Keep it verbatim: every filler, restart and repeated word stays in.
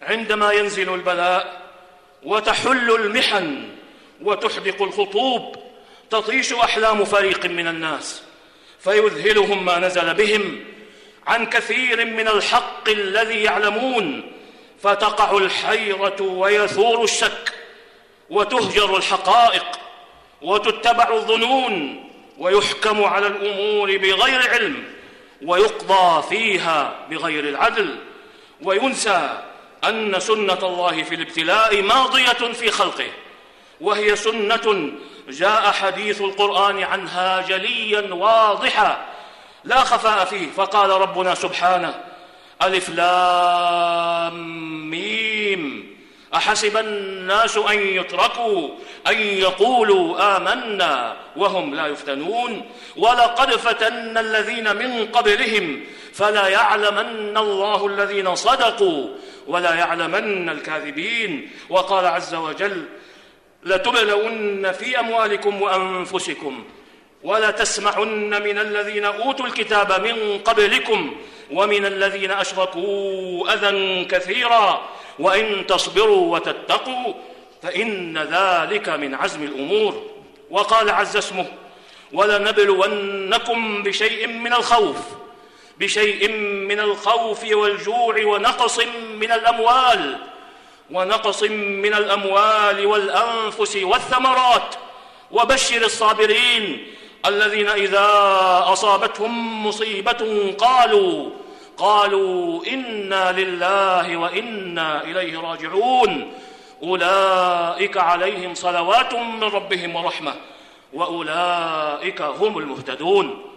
عندما ينزل البلاء وتحل المحن وتحدق الخطوب تطيش أحلام فريق من الناس، فيذهلهم ما نزل بهم عن كثير من الحق الذي يعلمون، فتقع الحيرة ويثور الشك، وتهجر الحقائق وتتبع الظنون، ويحكم على الأمور بغير علم، ويقضى فيها بغير العدل، وينسى أن سنة الله في الابتلاء ماضية في خلقه، وهي سنة جاء حديث القرآن عنها جليا واضحا لا خفاء فيه. فقال ربنا سبحانه: ألف لام ميم أحسب الناس أن يتركوا أن يقولوا آمنا وهم لا يفتنون ولقد فتنا الذين من قبلهم فلا يعلمن الله الذين صدقوا ولا يعلمن الكاذبين. وقال عز وجل: لتبلون في أموالكم وأنفسكم ولتسمعن من الذين أوتوا الكتاب من قبلكم ومن الذين أشركوا أذى كثيرا وإن تصبروا وتتقوا فإن ذلك من عزم الأمور. وقال عز اسمه: ولنبلونكم بشيء من الخوف بشيء من الخوف والجوع ونقص من الأموال ونقص من الأموال والأنفس والثمرات وبشر الصابرين الذين إذا أصابتهم مصيبة قالوا قالوا إنا لله وإنا إليه راجعون أولئك عليهم صلوات من ربهم ورحمة وأولئك هم المهتدون.